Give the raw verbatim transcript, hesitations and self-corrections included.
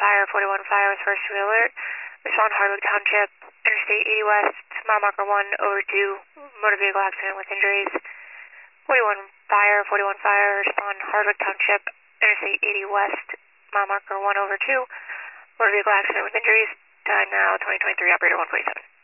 Fire, forty-one Fire with first alert. Respond Hardwick Township, Interstate eighty West, mile marker one over two, motor vehicle accident with injuries. forty-one Fire, forty-one Fire, respond Hardwick Township, Interstate eighty West, mile marker one over two, motor vehicle accident with injuries. Time now twenty twenty-three, operator one forty-seven.